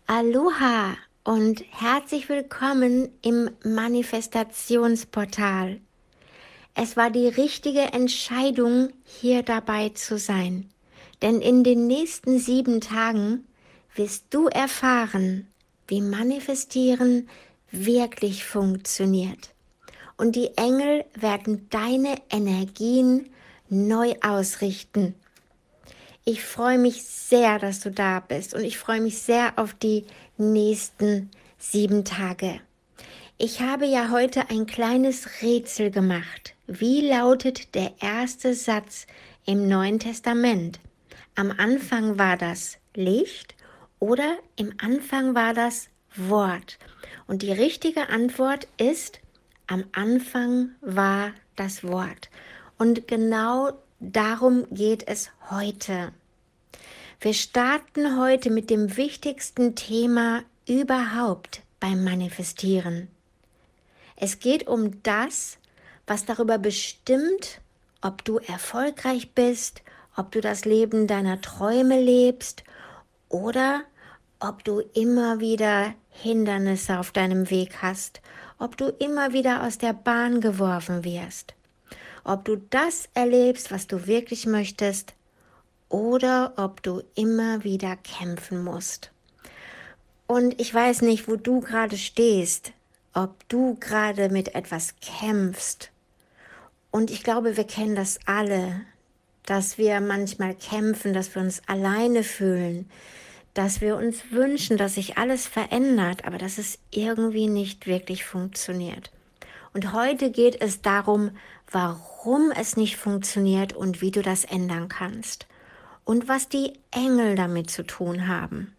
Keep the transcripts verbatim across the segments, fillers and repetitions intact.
Aloha und herzlich willkommen im Manifestationsportal. Es war die richtige Entscheidung, hier dabei zu sein, denn in den nächsten sieben Tagen wirst du erfahren, wie Manifestieren wirklich funktioniert. Und die Engel werden deine Energien neu ausrichten. Ich freue mich sehr, dass du da bist und ich freue mich sehr auf die nächsten sieben Tage. Ich habe ja heute ein kleines Rätsel gemacht. Wie lautet der erste Satz im Neuen Testament? Am Anfang war das Licht oder im Anfang war das Wort? Und die richtige Antwort ist, am Anfang war das Wort. Und genau darum geht es heute. Wir starten heute mit dem wichtigsten Thema überhaupt beim Manifestieren. Es geht um das, was darüber bestimmt, ob du erfolgreich bist, ob du das Leben deiner Träume lebst oder ob du immer wieder Hindernisse auf deinem Weg hast, ob du immer wieder aus der Bahn geworfen wirst, ob du das erlebst, was du wirklich möchtest, oder ob du immer wieder kämpfen musst. Und ich weiß nicht, wo du gerade stehst, ob du gerade mit etwas kämpfst. Und ich glaube, wir kennen das alle, dass wir manchmal kämpfen, dass wir uns alleine fühlen, dass wir uns wünschen, dass sich alles verändert, aber dass es irgendwie nicht wirklich funktioniert. Und heute geht es darum, warum es nicht funktioniert und wie du das ändern kannst. Und was die Engel damit zu tun haben.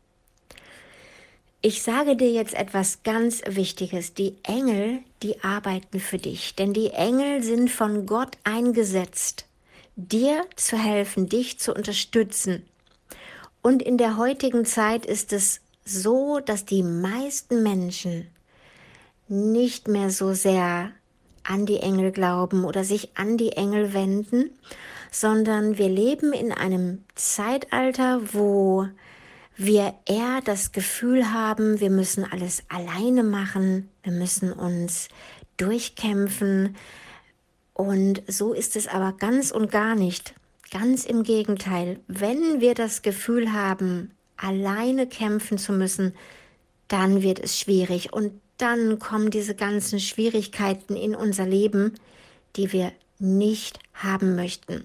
Ich sage dir jetzt etwas ganz Wichtiges. Die Engel, die arbeiten für dich, denn die Engel sind von Gott eingesetzt, dir zu helfen, dich zu unterstützen. Und in der heutigen Zeit ist es so, dass die meisten Menschen nicht mehr so sehr an die Engel glauben oder sich an die Engel wenden, sondern wir leben in einem Zeitalter, wo wir eher das Gefühl haben, wir müssen alles alleine machen, wir müssen uns durchkämpfen. Und so ist es aber ganz und gar nicht. Ganz im Gegenteil, wenn wir das Gefühl haben, alleine kämpfen zu müssen, dann wird es schwierig und dann kommen diese ganzen Schwierigkeiten in unser Leben, die wir nicht haben möchten.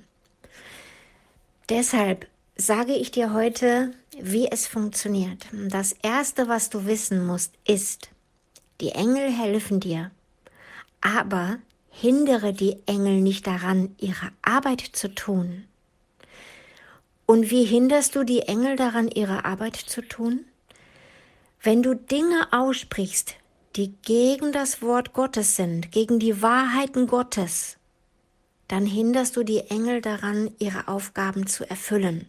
Deshalb sage ich dir heute, wie es funktioniert. Das Erste, was du wissen musst, ist, die Engel helfen dir, aber hindere die Engel nicht daran, ihre Arbeit zu tun. Und wie hinderst du die Engel daran, ihre Arbeit zu tun? Wenn du Dinge aussprichst, die gegen das Wort Gottes sind, gegen die Wahrheiten Gottes, dann hinderst du die Engel daran, ihre Aufgaben zu erfüllen.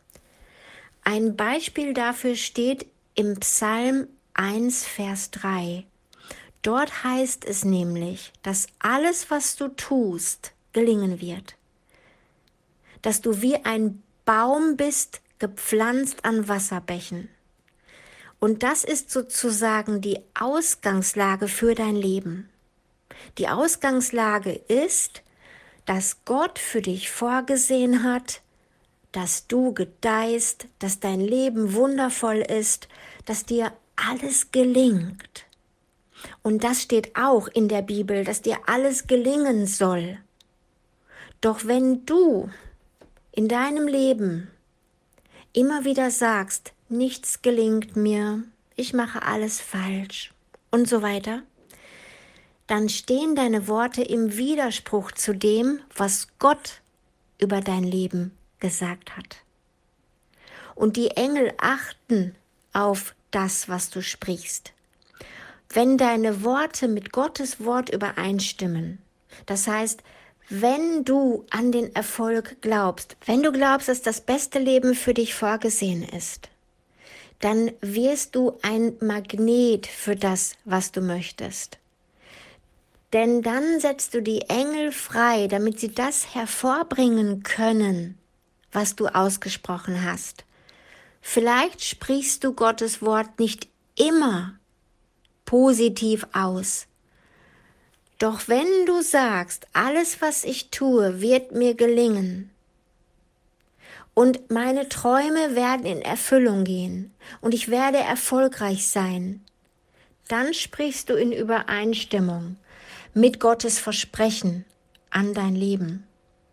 Ein Beispiel dafür steht im Psalm eins, Vers drei. Dort heißt es nämlich, dass alles, was du tust, gelingen wird. Dass du wie ein Baum bist, gepflanzt an Wasserbächen. Und das ist sozusagen die Ausgangslage für dein Leben. Die Ausgangslage ist, dass Gott für dich vorgesehen hat, dass du gedeihst, dass dein Leben wundervoll ist, dass dir alles gelingt. Und das steht auch in der Bibel, dass dir alles gelingen soll. Doch wenn du in deinem Leben immer wieder sagst, nichts gelingt mir, ich mache alles falsch und so weiter, dann stehen deine Worte im Widerspruch zu dem, was Gott über dein Leben gesagt hat. Und die Engel achten auf das, was du sprichst. Wenn deine Worte mit Gottes Wort übereinstimmen, das heißt, wenn du an den Erfolg glaubst, wenn du glaubst, dass das beste Leben für dich vorgesehen ist, dann wirst du ein Magnet für das, was du möchtest. Denn dann setzt du die Engel frei, damit sie das hervorbringen können, was du ausgesprochen hast. Vielleicht sprichst du Gottes Wort nicht immer positiv aus. Doch wenn du sagst, alles, was ich tue, wird mir gelingen und meine Träume werden in Erfüllung gehen und ich werde erfolgreich sein, dann sprichst du in Übereinstimmung mit Gottes Versprechen an dein Leben.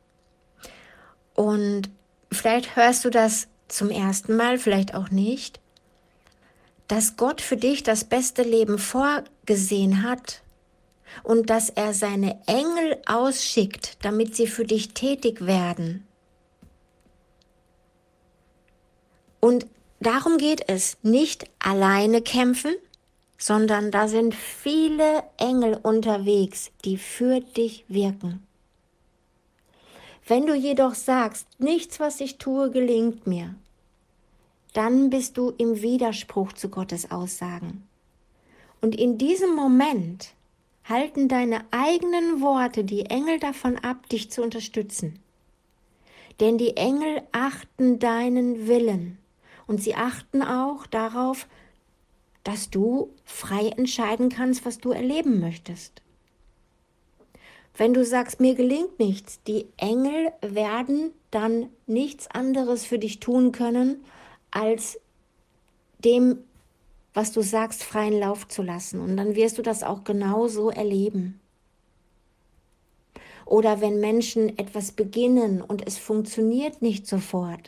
Und vielleicht hörst du das zum ersten Mal, vielleicht auch nicht, dass Gott für dich das beste Leben vorgesehen hat und dass er seine Engel ausschickt, damit sie für dich tätig werden. Und darum geht es, nicht alleine kämpfen, sondern da sind viele Engel unterwegs, die für dich wirken. Wenn du jedoch sagst, nichts, was ich tue, gelingt mir, dann bist du im Widerspruch zu Gottes Aussagen. Und in diesem Moment halten deine eigenen Worte die Engel davon ab, dich zu unterstützen. Denn die Engel achten deinen Willen und sie achten auch darauf, dass du frei entscheiden kannst, was du erleben möchtest. Wenn du sagst, mir gelingt nichts, die Engel werden dann nichts anderes für dich tun können, als dem, was du sagst, freien Lauf zu lassen. Und dann wirst du das auch genauso erleben. Oder wenn Menschen etwas beginnen und es funktioniert nicht sofort.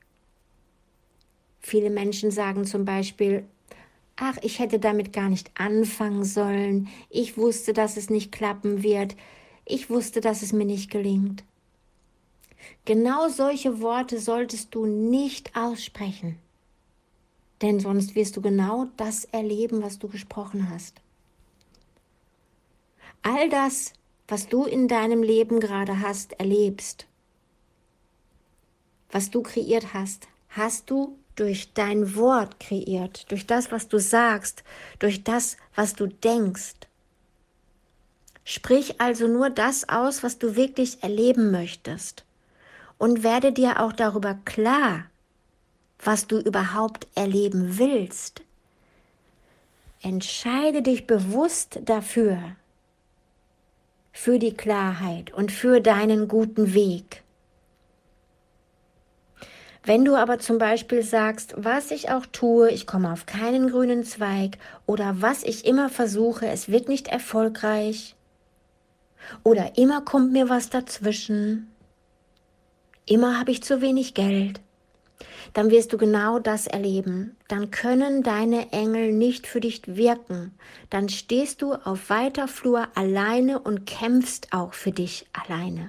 Viele Menschen sagen zum Beispiel, ach, ich hätte damit gar nicht anfangen sollen. Ich wusste, dass es nicht klappen wird. Ich wusste, dass es mir nicht gelingt. Genau solche Worte solltest du nicht aussprechen, denn sonst wirst du genau das erleben, was du gesprochen hast. All das, was du in deinem Leben gerade hast, erlebst, was du kreiert hast, hast du durch dein Wort kreiert, durch das, was du sagst, durch das, was du denkst. Sprich also nur das aus, was du wirklich erleben möchtest. Und werde dir auch darüber klar, was du überhaupt erleben willst. Entscheide dich bewusst dafür, für die Klarheit und für deinen guten Weg. Wenn du aber zum Beispiel sagst, was ich auch tue, ich komme auf keinen grünen Zweig oder was ich immer versuche, es wird nicht erfolgreich oder immer kommt mir was dazwischen, immer habe ich zu wenig Geld, dann wirst du genau das erleben. Dann können deine Engel nicht für dich wirken. Dann stehst du auf weiter Flur alleine und kämpfst auch für dich alleine.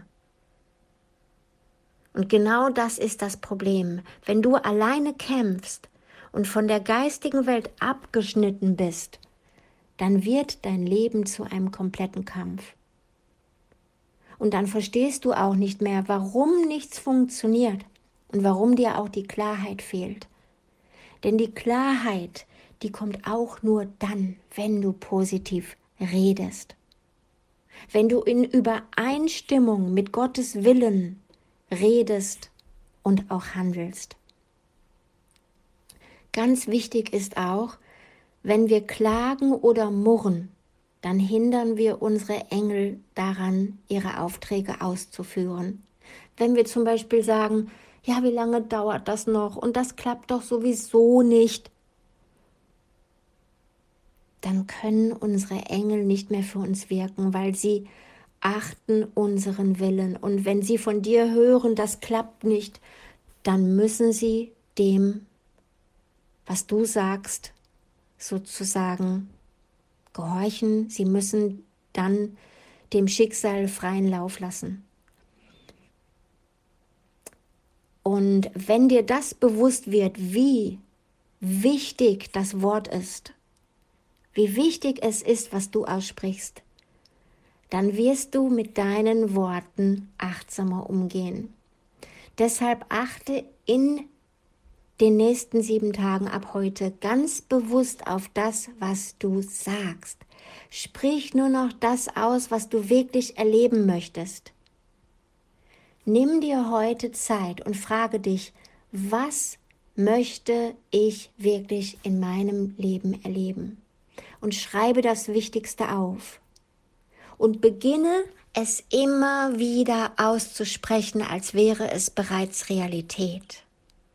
Und genau das ist das Problem. Wenn du alleine kämpfst und von der geistigen Welt abgeschnitten bist, dann wird dein Leben zu einem kompletten Kampf. Und dann verstehst du auch nicht mehr, warum nichts funktioniert und warum dir auch die Klarheit fehlt. Denn die Klarheit, die kommt auch nur dann, wenn du positiv redest. Wenn du in Übereinstimmung mit Gottes Willen redest und auch handelst. Ganz wichtig ist auch, wenn wir klagen oder murren, dann hindern wir unsere Engel daran, ihre Aufträge auszuführen. Wenn wir zum Beispiel sagen, ja, wie lange dauert das noch und das klappt doch sowieso nicht, dann können unsere Engel nicht mehr für uns wirken, weil sie achten unseren Willen. Und wenn sie von dir hören, das klappt nicht, dann müssen sie dem, was du sagst, sozusagen gehorchen. Sie müssen dann dem Schicksal freien Lauf lassen. Und wenn dir das bewusst wird, wie wichtig das Wort ist, wie wichtig es ist, was du aussprichst, dann wirst du mit deinen Worten achtsamer umgehen. Deshalb achte in den nächsten sieben Tagen ab heute ganz bewusst auf das, was du sagst. Sprich nur noch das aus, was du wirklich erleben möchtest. Nimm dir heute Zeit und frage dich, was möchte ich wirklich in meinem Leben erleben? Und schreibe das Wichtigste auf. Und beginne es immer wieder auszusprechen, als wäre es bereits Realität.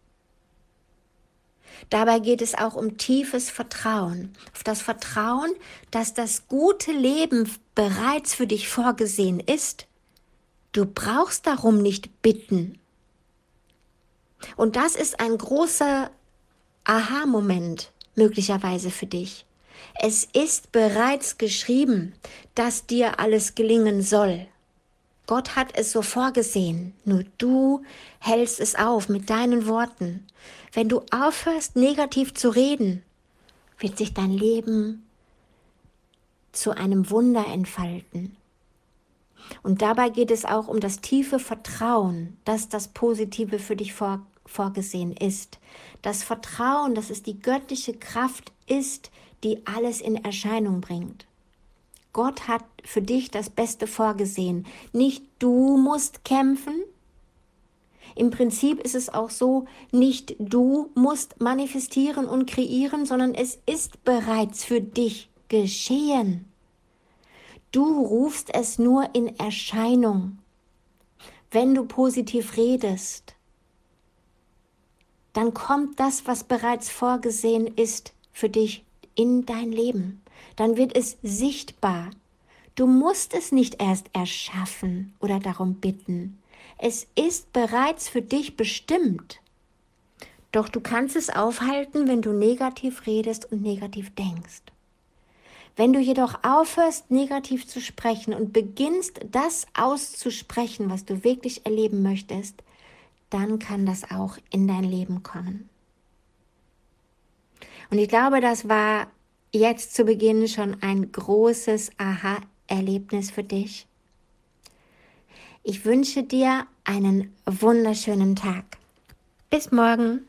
Dabei geht es auch um tiefes Vertrauen, auf das Vertrauen, dass das gute Leben bereits für dich vorgesehen ist. Du brauchst darum nicht bitten. Und das ist ein großer Aha-Moment möglicherweise für dich. Es ist bereits geschrieben, dass dir alles gelingen soll. Gott hat es so vorgesehen, nur du hältst es auf mit deinen Worten. Wenn du aufhörst, negativ zu reden, wird sich dein Leben zu einem Wunder entfalten. Und dabei geht es auch um das tiefe Vertrauen, dass das Positive für dich vor, vorgesehen ist. Das Vertrauen, dass es die göttliche Kraft ist, die alles in Erscheinung bringt. Gott hat für dich das Beste vorgesehen. Nicht du musst kämpfen. Im Prinzip ist es auch so, nicht du musst manifestieren und kreieren, sondern es ist bereits für dich geschehen. Du rufst es nur in Erscheinung. Wenn du positiv redest, dann kommt das, was bereits vorgesehen ist, für dich in dein Leben. Dann wird es sichtbar. Du musst es nicht erst erschaffen oder darum bitten. Es ist bereits für dich bestimmt. Doch du kannst es aufhalten, wenn du negativ redest und negativ denkst. Wenn du jedoch aufhörst, negativ zu sprechen und beginnst, das auszusprechen, was du wirklich erleben möchtest, dann kann das auch in dein Leben kommen. Und ich glaube, das war jetzt zu Beginn schon ein großes Aha-Erlebnis für dich. Ich wünsche dir einen wunderschönen Tag. Bis morgen.